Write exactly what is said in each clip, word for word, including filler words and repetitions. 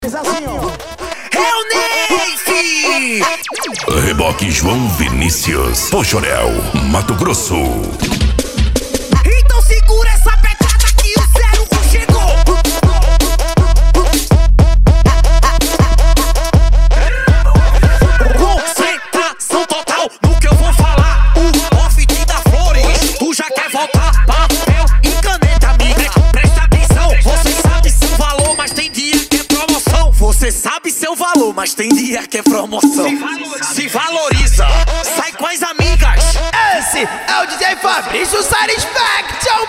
Assim, ó. É o Neif! Reboque João Vinícius, Pochorel, Mato Grosso. Então segura essa pedrada que o zero um chegou. Concentração total no que eu vou falar. O off te dá flores, tu já quer voltar. Papel e caneta, amiga. Presta atenção, você sabe seu valor, mas tem dia que é promoção. Você sabe seu valor, mas tem dia que é promoção. Se valoriza, sai com as amigas. Esse é o D J Fabrício Satisfaction.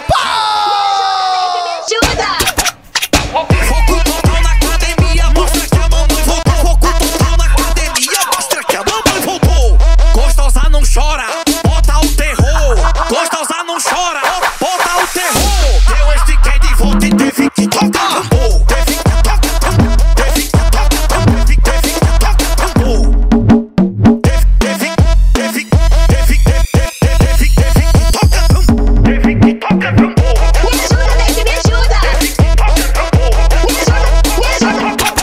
Ajuda! Foco total na academia, mostra que a mamãe voltou. Foco total na academia, mostra que a mamãe voltou. Gostosa não chora, bota o terror. Gostosa não chora, bota o terror. Deu este que de volta e teve que tocar tambor. Teve que tocar tambor. Teve que tocar tambor. Teve que tocar tambor. Teve, teve, teve, teve, teve, teve, teve que tocar tambor. Teve que tocar tambor. Me ajuda, Neif, me ajuda! Me ajuda, me ajuda!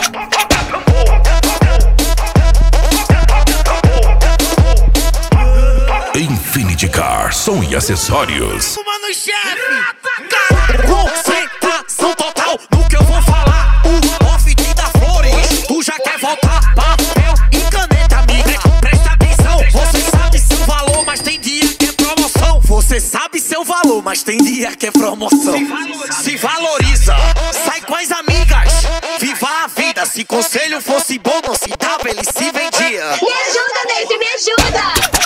Infinity Car, som e acessórios. Mano, chefe! Concentração total no que eu vou falar. O off te dá flores, tu já quer voltar. Papel e caneta, amiga. Presta atenção, você sabe seu valor, mas tem dia que é promoção. Você sabe seu valor, mas tem dia que é promoção. Se valoriza, sai com as amigas. Viva a vida, se conselho fosse bom, não se dava, ele se vendia. Me ajuda, Neif, me ajuda!